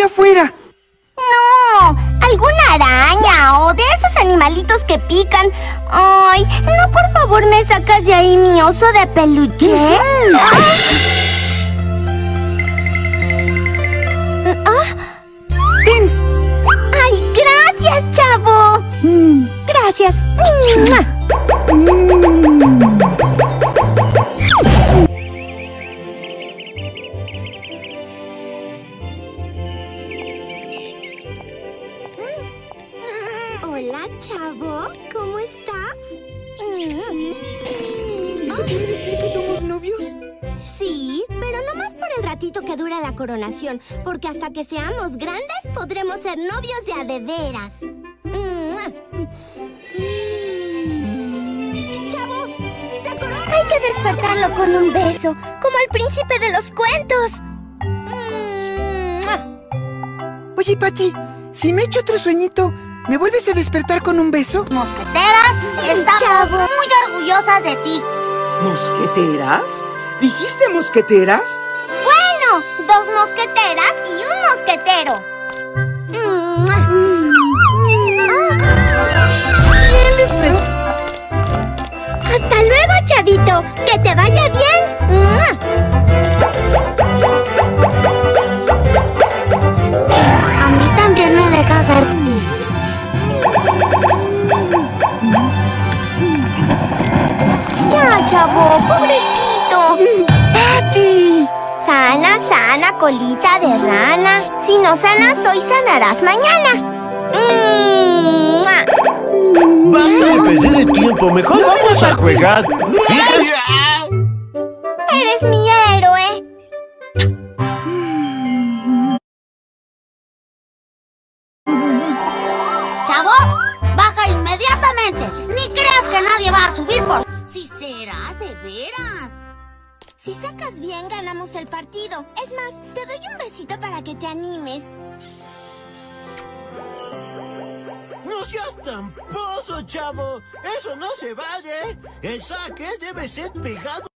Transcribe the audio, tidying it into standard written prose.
allá afuera? No, alguna araña o de esos animalitos que pican. Ay, no, por favor, me sacas de ahí mi oso de peluche. ¡Ten! ¡Ay, gracias, chavo! Gracias. Hola, chavo. ¿Cómo estás? ¿Eso quiere decir que somos novios? Sí, pero no más por el ratito que dura la coronación, porque hasta que seamos grandes podremos ser novios de a de veras. ¡Chavo! ¡La corona! Hay que despertarlo con un beso, como el príncipe de los cuentos. Oye, Patty, si me echo otro sueñito, ¿me vuelves a despertar con un beso? Mosqueteras, estamos chavo. muy orgullosas de ti. ¿Mosqueteras? ¿Dijiste mosqueteras? Bueno, 2 mosqueteras y un mosquetero. Hasta luego, chavito. Que te vaya bien. A mí también me dejas ser. Ya, chavo, pobrecito. ¡Patty! Sana, sana, colita de rana. Si no sanas hoy, sanarás mañana. Basta de perder el tiempo, mejor vamos a jugar. Fíjate. Eres mi héroe. Chavo, baja inmediatamente. Ni creas que nadie va a subir por... Si serás de veras. Si sacas bien, ganamos el partido. Es más, te doy un besito para que te animes. No seas tramposo, chavo. Eso no se vale. El saque debe ser pegado.